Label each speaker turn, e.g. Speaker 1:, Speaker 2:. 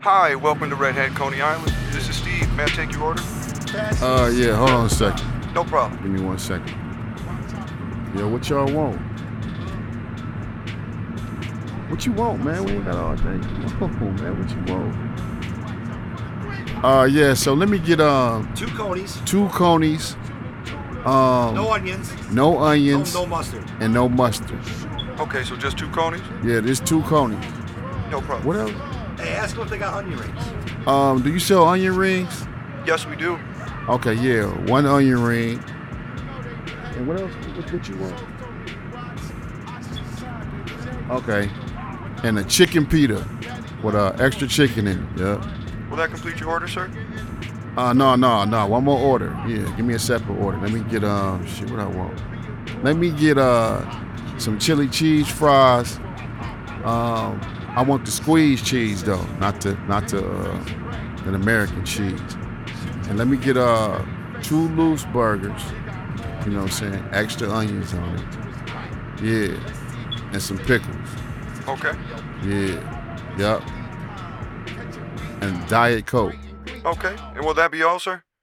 Speaker 1: Hi, welcome to Red Hat Coney Island. This is Steve. May I take your order?
Speaker 2: Yeah, hold on a second.
Speaker 1: No problem.
Speaker 2: Give me 1 second. Yo, what y'all want? What you want, man? We ain't got all day. Oh, man, what you want? Yeah, so let me get
Speaker 3: 2 conies.
Speaker 2: 2 conies.
Speaker 3: No onions.
Speaker 2: No onions.
Speaker 3: No mustard.
Speaker 2: And no mustard.
Speaker 1: Okay, so just 2 conies?
Speaker 2: Yeah, there's 2 conies.
Speaker 1: No problem.
Speaker 2: What else?
Speaker 3: Hey, ask them if they got onion rings.
Speaker 2: Do you sell onion rings?
Speaker 1: Yes, we do.
Speaker 2: Okay, yeah, 1 onion ring. And what else? What you want? Okay. And a chicken pita with extra chicken in it. Yeah.
Speaker 1: Will that complete your order, sir?
Speaker 2: No. 1 more order. Yeah, give me a separate order. Let me get what I want. Let me get some chili cheese fries. I want the squeezed cheese though, not an American cheese. And let me get 2 loose burgers. You know what I'm saying? Extra onions on it. Yeah. And some pickles.
Speaker 1: Okay.
Speaker 2: Yeah. Yup. And Diet Coke.
Speaker 1: Okay. And will that be all, sir?